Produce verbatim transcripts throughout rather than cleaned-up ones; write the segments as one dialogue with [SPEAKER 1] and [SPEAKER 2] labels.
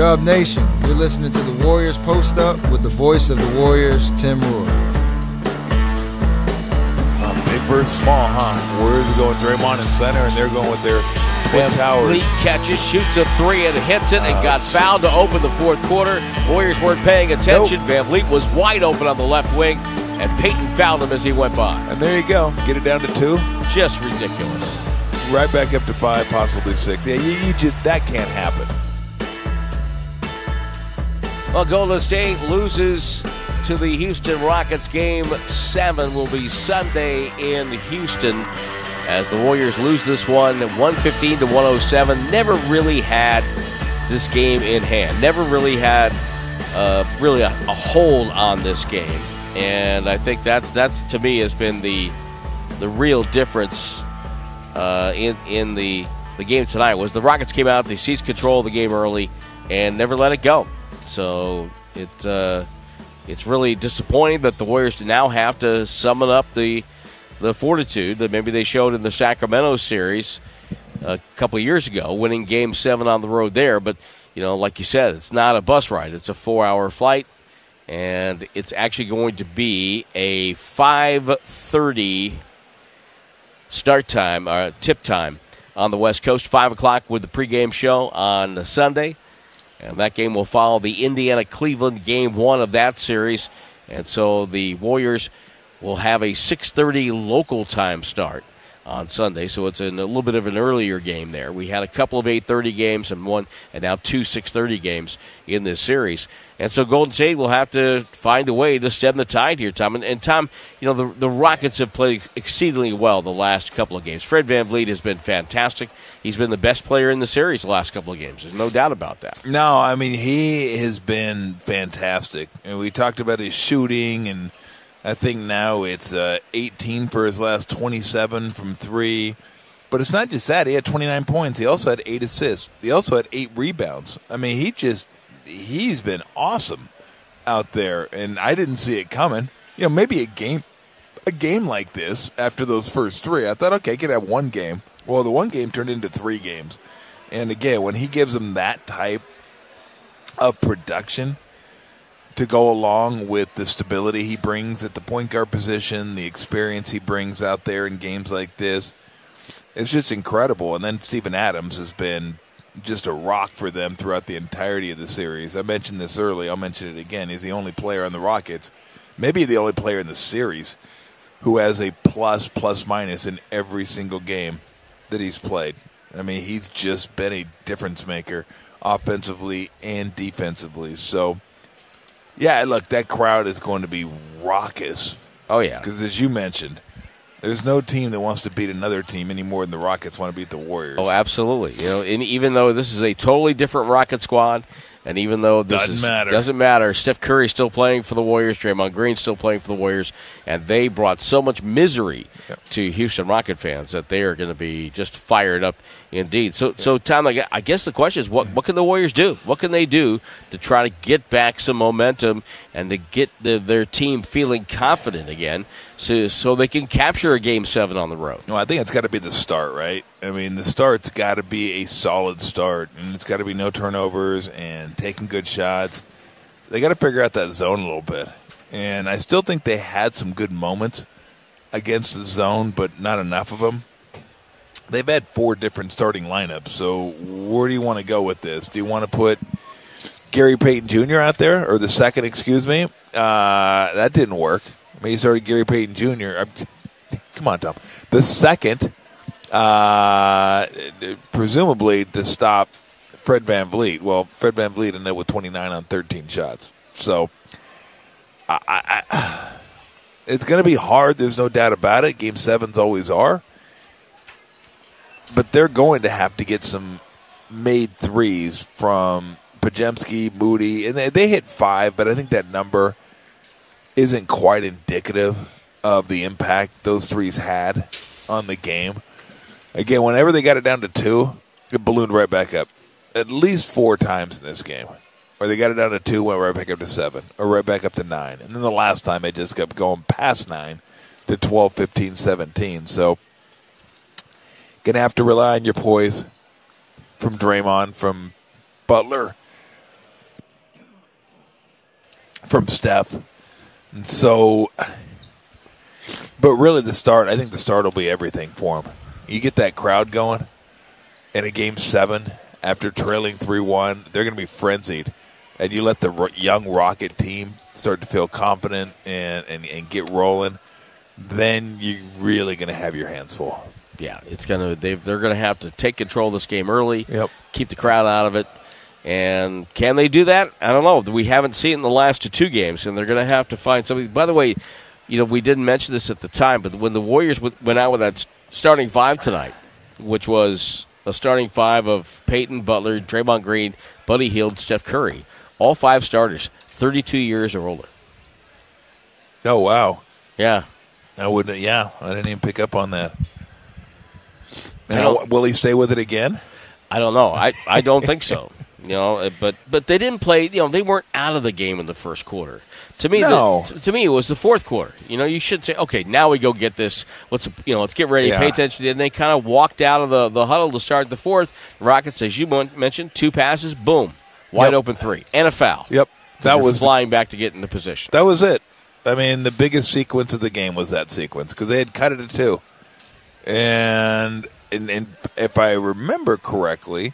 [SPEAKER 1] Dub Nation, you're listening to the Warriors Post Up with the voice of the Warriors, Tim Roy.
[SPEAKER 2] Uh, big versus small, huh? Warriors are going Draymond in center, and they're going with their twin towers.
[SPEAKER 3] Lee catches, shoots a three, and hits it, and uh, got fouled to open the fourth quarter. Warriors weren't paying attention. Nope. Van Vliet was wide open on the left wing, and Payton fouled him as he went by.
[SPEAKER 2] And there you go. Get it down to two.
[SPEAKER 3] Just ridiculous.
[SPEAKER 2] Right back up to five, possibly six. Yeah, you, you just that can't happen.
[SPEAKER 3] Well, Golden State loses to the Houston Rockets. Game seven will be Sunday in Houston as the Warriors lose this one one fifteen to one oh seven. Never really had this game in hand. Never really had uh, really a, a hold on this game. And I think that's, that's to me, has been the the real difference uh, in, in the, the game tonight was the Rockets came out, they seized control of the game early, and never let it go. So it uh, it's really disappointing that the Warriors now have to summon up the the fortitude that maybe they showed in the Sacramento series a couple of years ago, winning Game Seven on the road there. But you know, like you said, it's not a bus ride; it's a four-hour flight, and it's actually going to be a five thirty start time, or tip time on the West Coast. Five o'clock with the pregame show on Sunday. And that game will follow the Indiana-Cleveland game one of that series. And so the Warriors will have a six thirty local time start on Sunday. So it's in a little bit of an earlier game there. We had a couple of eight thirty games and one, and now two six thirty games in this series. And so Golden State will have to find a way to stem the tide here, Tom. And, and Tom, you know, the, the Rockets have played exceedingly well the last couple of games. Fred VanVleet has been fantastic. He's been the best player in the series the last couple of games. There's no doubt about that.
[SPEAKER 2] No, I mean, he has been fantastic. And we talked about his shooting, and I think now it's uh, eighteen for his last twenty-seven from three. But it's not just that. He had twenty-nine points. He also had eight assists. He also had eight rebounds. I mean, he just he's been awesome out there, and I didn't see it coming. You know, maybe a game a game like this after those first three, I thought, okay, I could have one game. Well, the one game turned into three games. And again, when he gives them that type of production to go along with the stability he brings at the point guard position, the experience he brings out there in games like this, it's just incredible. And then Steven Adams has been just a rock for them throughout the entirety of the series. I mentioned this early. I'll mention it again. He's the only player on the Rockets, maybe the only player in the series, who has a plus, plus, minus in every single game that he's played. I mean, he's just been a difference maker offensively and defensively. So, yeah, look, that crowd is going to be raucous.
[SPEAKER 3] Oh, yeah.
[SPEAKER 2] Because as you mentioned, there's no team that wants to beat another team any more than the Rockets want to beat the Warriors.
[SPEAKER 3] Oh, absolutely. You know, and even though this is a totally different Rocket squad, and even though this
[SPEAKER 2] doesn't
[SPEAKER 3] is,
[SPEAKER 2] matter.
[SPEAKER 3] doesn't matter, Steph Curry's still playing for the Warriors, Draymond Green's still playing for the Warriors, and they brought so much misery yep. to Houston Rocket fans that they are going to be just fired up indeed. So, yep. so Tom, I guess the question is, what what can the Warriors do? What can they do to try to get back some momentum and to get the, their team feeling confident again, so so they can capture a Game Seven on the road?
[SPEAKER 2] Well, I think it's got to be the start, right? I mean, the start's got to be a solid start, and it's got to be no turnovers and taking good shots. They got to figure out that zone a little bit. And I still think they had some good moments against the zone, but not enough of them. They've had four different starting lineups, so where do you want to go with this? Do you want to put Gary Payton Junior out there, or the second, excuse me? Uh, that didn't work. I mean, he started Gary Payton Junior Come on, Tom. The second, uh, presumably to stop Fred VanVleet. Well, Fred VanVleet ended up with twenty-nine on thirteen shots. So I, I, I, it's going to be hard. There's no doubt about it. Game sevens always are. But they're going to have to get some made threes from Podziemski, Moody. And they, they hit five, but I think that number isn't quite indicative of the impact those threes had on the game. Again, whenever they got it down to two, it ballooned right back up. At least four times in this game. Or they got it down to two, went right back up to seven. Or right back up to nine. And then the last time it just kept going past nine to twelve, fifteen, seventeen. So, going to have to rely on your poise from Draymond, from Butler, from Steph. And so, but really the start, I think the start will be everything for him. You get that crowd going in a game seven after trailing three one, they're going to be frenzied. And you let the young Rocket team start to feel confident and, and, and get rolling, then you're really going to have your hands full.
[SPEAKER 3] Yeah, it's gonna. They're going to have to take control of this game early.
[SPEAKER 2] Yep.
[SPEAKER 3] Keep the crowd out of it. And can they do that? I don't know. We haven't seen it in the last two games, and they're going to have to find somebody. By the way, you know, we didn't mention this at the time, but when the Warriors went out with that starting five tonight, which was a starting five of Peyton, Butler, Draymond Green, Buddy Hield, Steph Curry, all five starters, thirty-two years or older.
[SPEAKER 2] Oh, wow.
[SPEAKER 3] Yeah.
[SPEAKER 2] I wouldn't. Yeah, I didn't even pick up on that. Now, will he stay with it again?
[SPEAKER 3] I don't know. I, I don't think so. You know, but but they didn't play. You know, they weren't out of the game in the first quarter. To me,
[SPEAKER 2] no.
[SPEAKER 3] the, to, to me, it was the fourth quarter. You know, you should say, okay, now we go get this. Let's you know, let's get ready.
[SPEAKER 2] Yeah.
[SPEAKER 3] Pay attention. And they kind of walked out of the, the huddle to start the fourth. The Rockets, as you mentioned, two passes, boom, wide
[SPEAKER 2] yep.
[SPEAKER 3] open three, and a foul.
[SPEAKER 2] Yep,
[SPEAKER 3] that was flying back to get into position.
[SPEAKER 2] That was it. I mean, the biggest sequence of the game was that sequence because they had cut it to two, and. And, and if I remember correctly,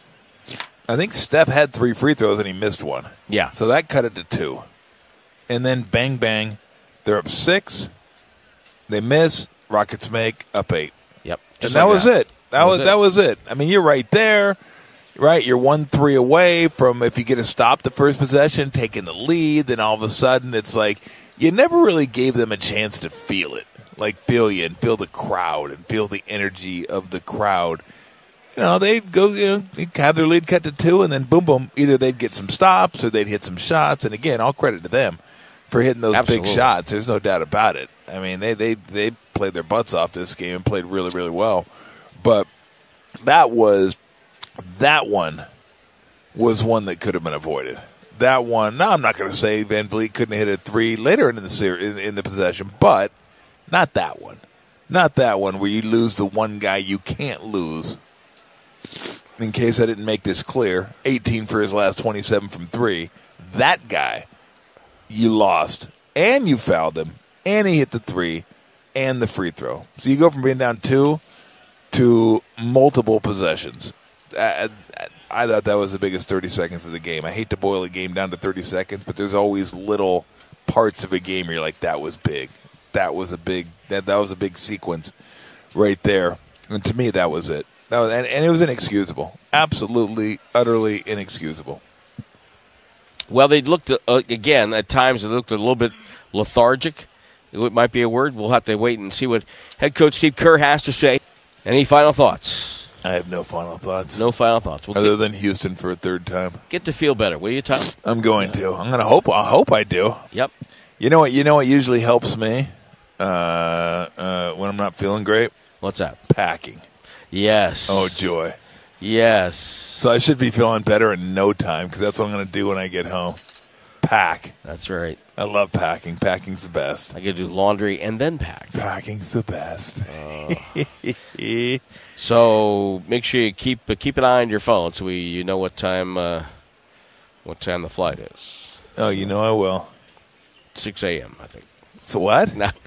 [SPEAKER 2] I think Steph had three free throws and he missed one.
[SPEAKER 3] Yeah.
[SPEAKER 2] So that cut it to two. And then bang, bang, they're up six. They miss. Rockets make up eight.
[SPEAKER 3] Yep.
[SPEAKER 2] And that
[SPEAKER 3] like
[SPEAKER 2] was
[SPEAKER 3] that.
[SPEAKER 2] it. That, that was, was it. That was it. I mean, you're right there. Right, you're one three away from if you get a stop the first possession, taking the lead, then all of a sudden it's like you never really gave them a chance to feel it. Like feel you and feel the crowd and feel the energy of the crowd. You know, they'd go, you know, they'd have their lead cut to two, and then boom, boom. Either they'd get some stops or they'd hit some shots. And again, all credit to them for hitting those
[SPEAKER 3] Absolutely.
[SPEAKER 2] big shots. There's no doubt about it. I mean, they they they played their butts off this game and played really really well. But that was that one was one that could have been avoided. That one. Now I'm not going to say Van Vliet couldn't hit a three later in the series in, in the possession, but. Not that one. Not that one where you lose the one guy you can't lose. In case I didn't make this clear, eighteen for his last twenty-seven from three. That guy, you lost. And you fouled him. And he hit the three and the free throw. So you go from being down two to multiple possessions. I, I, I thought that was the biggest thirty seconds of the game. I hate to boil a game down to thirty seconds, but there's always little parts of a game where you're like, that was big. That was a big that that was a big sequence right there, and to me that was it. That was, and, and it was inexcusable, absolutely, utterly inexcusable.
[SPEAKER 3] Well, they looked uh, again at times. They looked a little bit lethargic. It might be a word. We'll have to wait and see what head coach Steve Kerr has to say. Any final thoughts?
[SPEAKER 2] I have no final thoughts.
[SPEAKER 3] No final thoughts. We'll
[SPEAKER 2] other
[SPEAKER 3] get,
[SPEAKER 2] than Houston for a third time.
[SPEAKER 3] Get to feel better, will you, Tom?
[SPEAKER 2] I'm going to. I'm going to hope. I hope I do.
[SPEAKER 3] Yep.
[SPEAKER 2] You know what? You know what usually helps me. Uh, uh, when I'm not feeling great?
[SPEAKER 3] What's that?
[SPEAKER 2] Packing.
[SPEAKER 3] Yes.
[SPEAKER 2] Oh, joy.
[SPEAKER 3] Yes.
[SPEAKER 2] So I should be feeling better in no time because that's what I'm going to do when I get home. Pack.
[SPEAKER 3] That's right.
[SPEAKER 2] I love packing. Packing's the best.
[SPEAKER 3] I got to do laundry and then pack.
[SPEAKER 2] Packing's the best.
[SPEAKER 3] Uh, so make sure you keep uh, keep an eye on your phone so we you know what time uh, what time the flight is.
[SPEAKER 2] Oh, you know I will.
[SPEAKER 3] six a.m. I think.
[SPEAKER 2] So what?
[SPEAKER 3] No.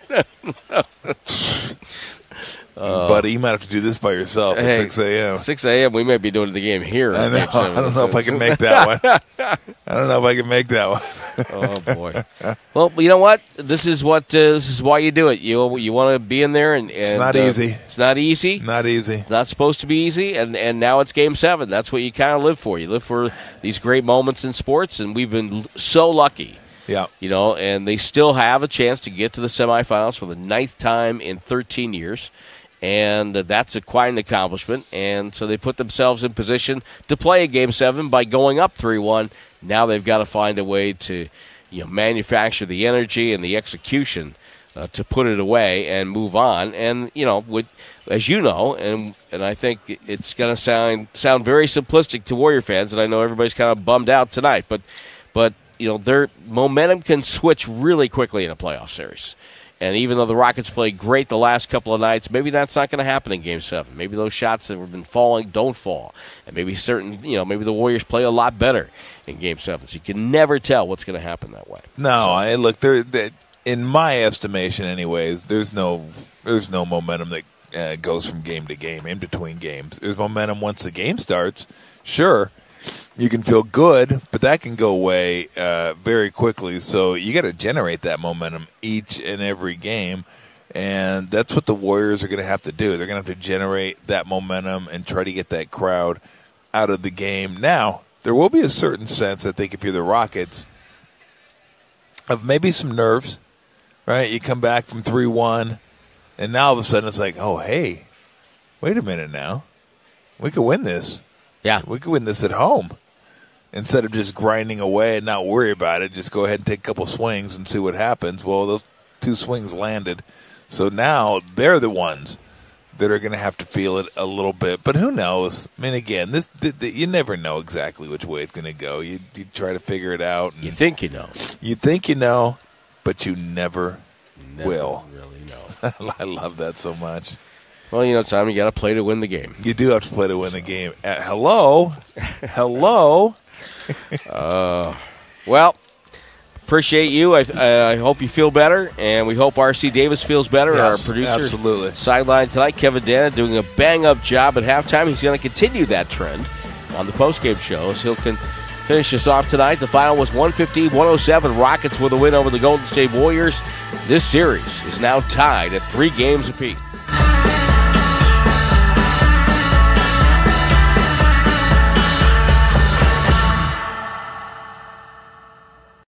[SPEAKER 2] uh, Buddy, you might have to do this by yourself at
[SPEAKER 3] hey,
[SPEAKER 2] six a.m.
[SPEAKER 3] six a.m. We might be doing the game here.
[SPEAKER 2] I know. I don't know if I can make that one. I don't know if I can make that one.
[SPEAKER 3] Oh boy. Well, you know what? This is what uh, this is why you do it. You you want to be in there, and, and
[SPEAKER 2] it's not
[SPEAKER 3] uh,
[SPEAKER 2] easy.
[SPEAKER 3] It's not easy.
[SPEAKER 2] Not easy.
[SPEAKER 3] It's not supposed to be easy, and and now it's Game Seven. That's what you kind of live for. You live for these great moments in sports, and we've been so lucky.
[SPEAKER 2] Yeah.
[SPEAKER 3] You know, and they still have a chance to get to the semifinals for the ninth time in thirteen years. And that's a quite an accomplishment. And so they put themselves in position to play a Game seven by going up three one. Now they've got to find a way to, you know, manufacture the energy and the execution uh, to put it away and move on. And, you know, with, as you know, and and I think it's going to sound sound very simplistic to Warrior fans, and I know everybody's kind of bummed out tonight, but but you know, their momentum can switch really quickly in a playoff series. And even though the Rockets played great the last couple of nights, maybe that's not going to happen in Game seven. Maybe those shots that have been falling don't fall. And maybe certain, you know, maybe the Warriors play a lot better in Game seven. So you can never tell what's going to happen that way.
[SPEAKER 2] No,
[SPEAKER 3] so,
[SPEAKER 2] I look, there, there, in my estimation anyways, there's no there's no momentum that uh, goes from game to game, in between games. There's momentum once the game starts. Sure, you can feel good, but that can go away uh, very quickly. So you got to generate that momentum each and every game, and that's what the Warriors are going to have to do. They're going to have to generate that momentum and try to get that crowd out of the game. Now, there will be a certain sense, I think, if you're the Rockets, of maybe some nerves, right? You come back from three one, and now all of a sudden it's like, oh, hey, wait a minute now. We could win this.
[SPEAKER 3] Yeah.
[SPEAKER 2] We could win this at home. Instead of just grinding away and not worry about it, just go ahead and take a couple swings and see what happens. Well, those two swings landed. So now they're the ones that are going to have to feel it a little bit. But who knows? I mean, again, this th- th- you never know exactly which way it's going to go. You, you try to figure it out.
[SPEAKER 3] You think you know.
[SPEAKER 2] You think you know, but you never,
[SPEAKER 3] never
[SPEAKER 2] will.
[SPEAKER 3] really know.
[SPEAKER 2] I love that so much.
[SPEAKER 3] Well, you know, Tom, you got to play to win the game.
[SPEAKER 2] You do have to play to win the game. Uh, hello? Hello?
[SPEAKER 3] uh, well, appreciate you. I, I hope you feel better, and we hope R C Davis feels better,
[SPEAKER 2] Yes,
[SPEAKER 3] our producer.
[SPEAKER 2] absolutely.
[SPEAKER 3] Sideline tonight, Kevin Dana doing a bang-up job at halftime. He's going to continue that trend on the postgame show as he'll can finish us off tonight. The final was one fifteen one oh seven. Rockets with a win over the Golden State Warriors. This series is now tied at three games apiece.